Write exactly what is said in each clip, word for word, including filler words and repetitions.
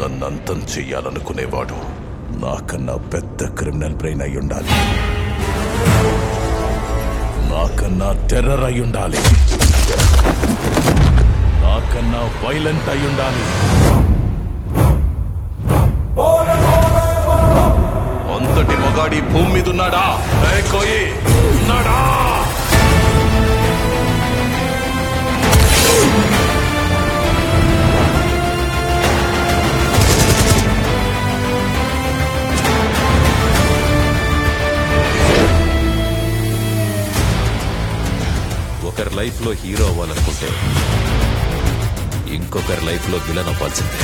నన్నంతం చెయ్యాలనుకునేవాడు నాకన్నా పెద్ద criminal brain అయి ఉండాలి. నాకన్నా టెర్రర్ అయి ఉండాలి. నాకన్నా వైలెంట్ అయి ఉండాలి. అంతటి మొగాడి భూమి మీద ఉన్నాడా? కోయి ఉన్నాడా? ఒకరి లైఫ్ లో హీరో అవ్వాలనుకుంటే ఇంకొకరి లైఫ్ లో విలన్ అవ్వాల్సిందే.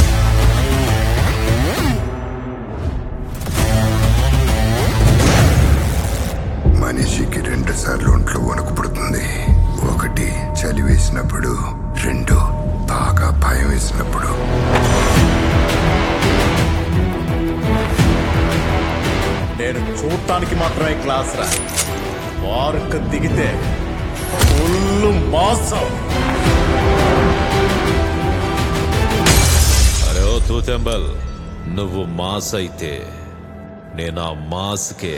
మనిషికి రెండు సార్లు ఒంట్లో వణుకు పుడుతుంది. ఒకటి చలి వేసినప్పుడు, రెండు బాగా భయం వేసినప్పుడు. నేను చూడటానికి మాత్రమే క్లాస్ రా. వార్కు దిగితే ఫుల్లు మాసం. అరే ఓ తూతెంబల్, నువ్వు మాస్ అయితే నేను ఆ మాస్కే.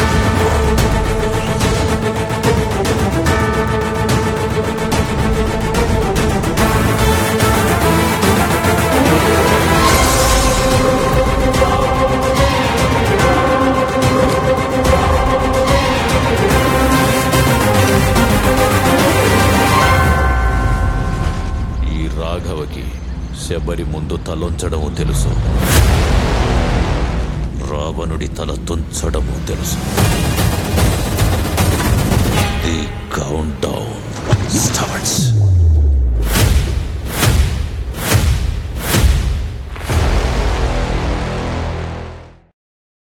ఈ రాఘవకి శబరి ముందు తలొంచడము తెలుసు, రావణుడి తల తుంచడము తెలుసు. The countdown starts.